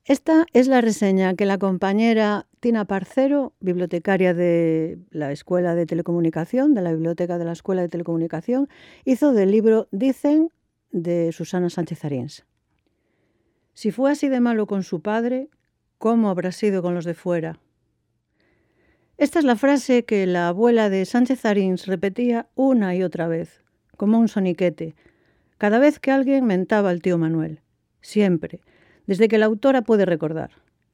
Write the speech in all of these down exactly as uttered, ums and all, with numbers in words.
Esta es la reseña que la compañera Tina Parcero, bibliotecaria de la Escuela de Telecomunicación, de la Biblioteca de la Escuela de Telecomunicación, hizo del libro Dicen, de Susana Sánchez Arins. Si fue así de malo con su padre, ¿cómo habrá sido con los de fuera? Esta es la frase que la abuela de Sánchez Arins repetía una y otra vez, como un soniquete, cada vez que alguien mentaba al tío Manuel. Siempre, desde que la autora puede recordar.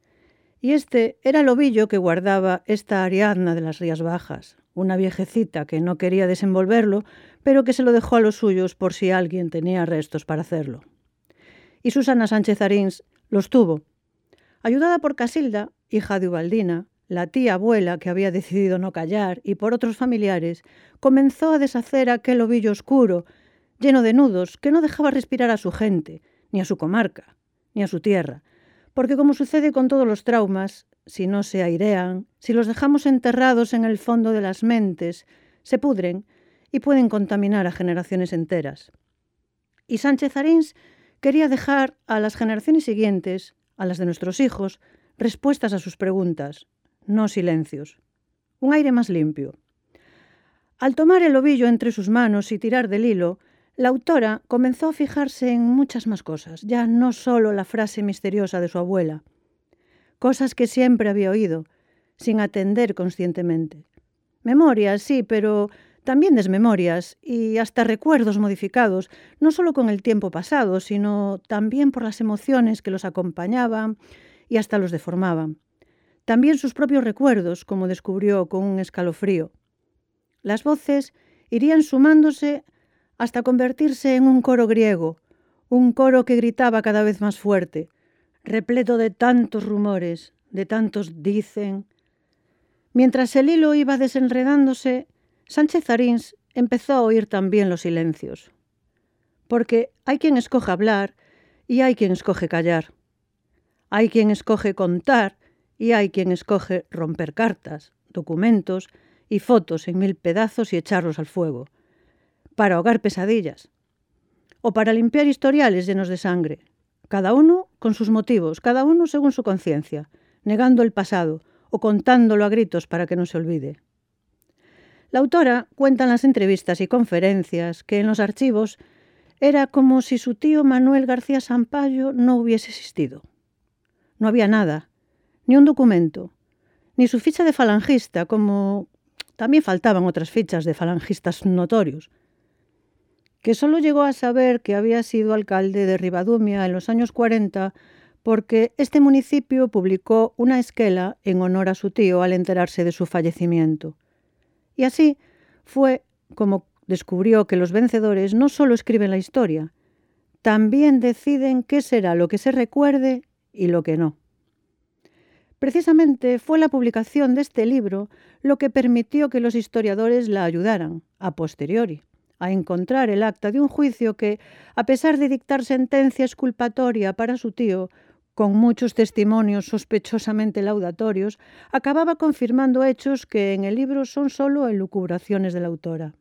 Y este era el ovillo que guardaba esta Ariadna de las Rías Bajas, una viejecita que no quería desenvolverlo, pero que se lo dejó a los suyos por si alguien tenía restos para hacerlo. Y Susana Sánchez Arins los tuvo. Ayudada por Casilda, hija de Ubaldina, la tía abuela que había decidido no callar, y por otros familiares, comenzó a deshacer aquel ovillo oscuro, lleno de nudos, que no dejaba respirar a su gente, ni a su comarca, ni a su tierra, porque como sucede con todos los traumas, si no se airean, si los dejamos enterrados en el fondo de las mentes, se pudren y pueden contaminar a generaciones enteras. Y Sánchez Arins quería dejar a las generaciones siguientes, a las de nuestros hijos, respuestas a sus preguntas, no silencios. Un aire más limpio. Al tomar el ovillo entre sus manos y tirar del hilo, la autora comenzó a fijarse en muchas más cosas, ya no solo la frase misteriosa de su abuela. Cosas que siempre había oído, sin atender conscientemente. Memorias, sí, pero también desmemorias y hasta recuerdos modificados, no solo con el tiempo pasado, sino también por las emociones que los acompañaban y hasta los deformaban. También sus propios recuerdos, como descubrió con un escalofrío. Las voces irían sumándose hasta convertirse en un coro griego, un coro que gritaba cada vez más fuerte, repleto de tantos rumores, de tantos dicen. Mientras el hilo iba desenredándose, Sánchez Arins empezó a oír también los silencios. Porque hay quien escoge hablar y hay quien escoge callar. Hay quien escoge contar y hay quien escoge romper cartas, documentos y fotos en mil pedazos y echarlos al fuego, para ahogar pesadillas o para limpiar historiales llenos de sangre, cada uno con sus motivos, cada uno según su conciencia, negando el pasado o contándolo a gritos para que no se olvide. La autora cuenta en las entrevistas y conferencias que en los archivos era como si su tío Manuel García Sampayo no hubiese existido. No había nada, ni un documento, ni su ficha de falangista, como también faltaban otras fichas de falangistas notorios, que solo llegó a saber que había sido alcalde de Ribadumia en los años cuarenta porque este municipio publicó una esquela en honor a su tío al enterarse de su fallecimiento. Y así fue como descubrió que los vencedores no solo escriben la historia, también deciden qué será lo que se recuerde y lo que no. Precisamente fue la publicación de este libro lo que permitió que los historiadores la ayudaran, a posteriori, a encontrar el acta de un juicio que, a pesar de dictar sentencia exculpatoria para su tío, con muchos testimonios sospechosamente laudatorios, acababa confirmando hechos que en el libro son solo elucubraciones de la autora.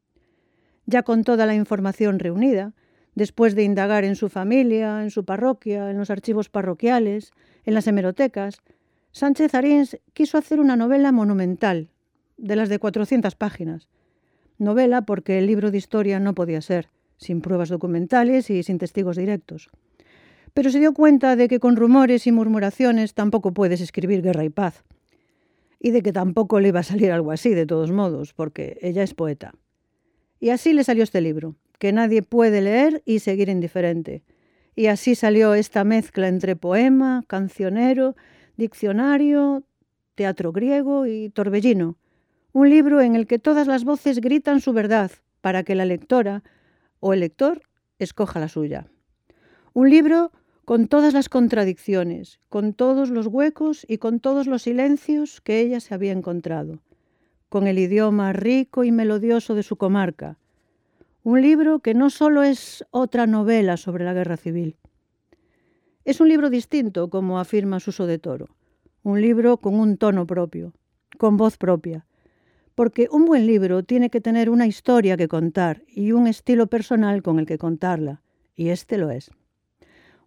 Ya con toda la información reunida, después de indagar en su familia, en su parroquia, en los archivos parroquiales, en las hemerotecas, Sánchez Arins quiso hacer una novela monumental, de las de cuatrocientas páginas. Novela porque el libro de historia no podía ser, sin pruebas documentales y sin testigos directos. Pero se dio cuenta de que con rumores y murmuraciones tampoco puedes escribir Guerra y Paz. Y de que tampoco le iba a salir algo así, de todos modos, porque ella es poeta. Y así le salió este libro, que nadie puede leer y seguir indiferente. Y así salió esta mezcla entre poema, cancionero, diccionario, teatro griego y torbellino. Un libro en el que todas las voces gritan su verdad para que la lectora o el lector escoja la suya. Un libro con todas las contradicciones, con todos los huecos y con todos los silencios que ella se había encontrado, con el idioma rico y melodioso de su comarca. Un libro que no solo es otra novela sobre la guerra civil. Es un libro distinto, como afirma Suso de Toro. Un libro con un tono propio, con voz propia. Porque un buen libro tiene que tener una historia que contar y un estilo personal con el que contarla, y este lo es.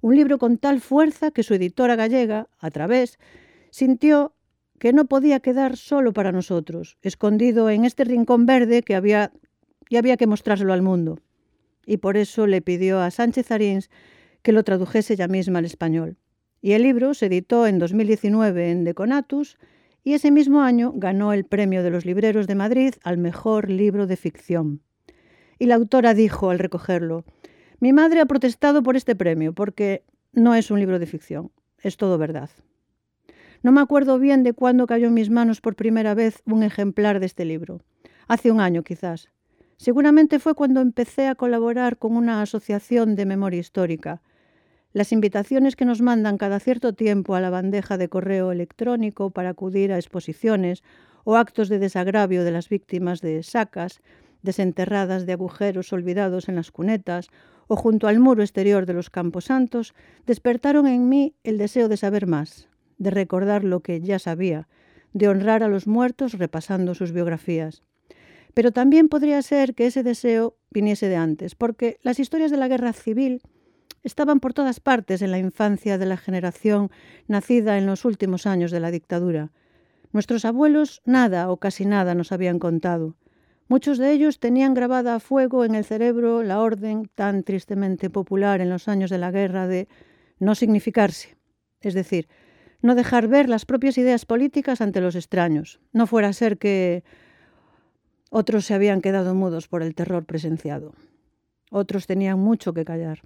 Un libro con tal fuerza que su editora gallega, A Través, sintió que no podía quedar solo para nosotros, escondido en este rincón verde que había, y había que mostrárselo al mundo. Y por eso le pidió a Sánchez Arins que lo tradujese ella misma al español. Y el libro se editó en dos mil diecinueve en Deconatus y ese mismo año ganó el Premio de los Libreros de Madrid al mejor libro de ficción. Y la autora dijo al recogerlo: «Mi madre ha protestado por este premio porque no es un libro de ficción, es todo verdad». No me acuerdo bien de cuándo cayó en mis manos por primera vez un ejemplar de este libro. Hace un año quizás. Seguramente fue cuando empecé a colaborar con una asociación de memoria histórica. Las invitaciones que nos mandan cada cierto tiempo a la bandeja de correo electrónico para acudir a exposiciones o actos de desagravio de las víctimas de sacas, desenterradas de agujeros olvidados en las cunetas o junto al muro exterior de los camposantos, despertaron en mí el deseo de saber más, de recordar lo que ya sabía, de honrar a los muertos repasando sus biografías. Pero también podría ser que ese deseo viniese de antes, porque las historias de la guerra civil estaban por todas partes en la infancia de la generación nacida en los últimos años de la dictadura. Nuestros abuelos nada o casi nada nos habían contado. Muchos de ellos tenían grabada a fuego en el cerebro la orden tan tristemente popular en los años de la guerra de no significarse, es decir, no dejar ver las propias ideas políticas ante los extraños. No fuera a ser que otros se habían quedado mudos por el terror presenciado. Otros tenían mucho que callar.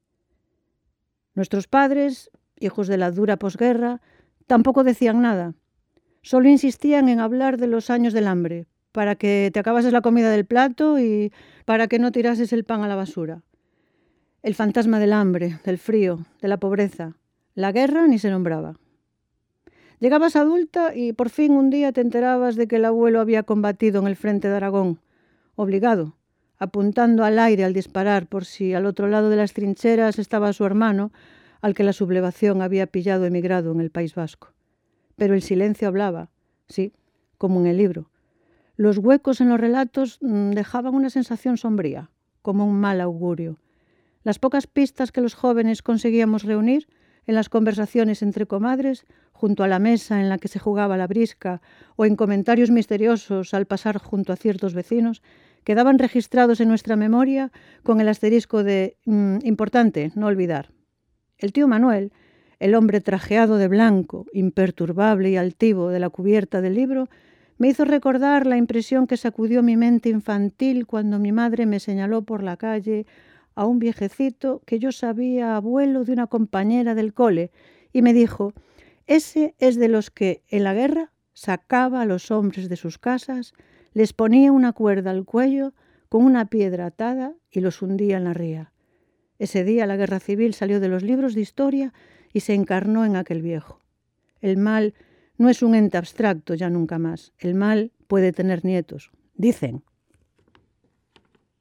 Nuestros padres, hijos de la dura posguerra, tampoco decían nada. Solo insistían en hablar de los años del hambre, para que te acabases la comida del plato y para que no tirases el pan a la basura. El fantasma del hambre, del frío, de la pobreza. La guerra ni se nombraba. Llegabas adulta y por fin un día te enterabas de que el abuelo había combatido en el frente de Aragón, obligado, apuntando al aire al disparar por si al otro lado de las trincheras estaba su hermano, al que la sublevación había pillado emigrado en el País Vasco. Pero el silencio hablaba, sí, como en el libro. Los huecos en los relatos mmm, dejaban una sensación sombría, como un mal augurio. Las pocas pistas que los jóvenes conseguíamos reunir en las conversaciones entre comadres, junto a la mesa en la que se jugaba la brisca o en comentarios misteriosos al pasar junto a ciertos vecinos, quedaban registrados en nuestra memoria con el asterisco de mmm, importante, no olvidar. El tío Manuel, el hombre trajeado de blanco, imperturbable y altivo de la cubierta del libro, me hizo recordar la impresión que sacudió mi mente infantil cuando mi madre me señaló por la calle a un viejecito que yo sabía abuelo de una compañera del cole y me dijo: ese es de los que en la guerra sacaba a los hombres de sus casas, les ponía una cuerda al cuello con una piedra atada y los hundía en la ría. Ese día la guerra civil salió de los libros de historia y se encarnó en aquel viejo. El mal no es un ente abstracto ya nunca más. El mal puede tener nietos, dicen.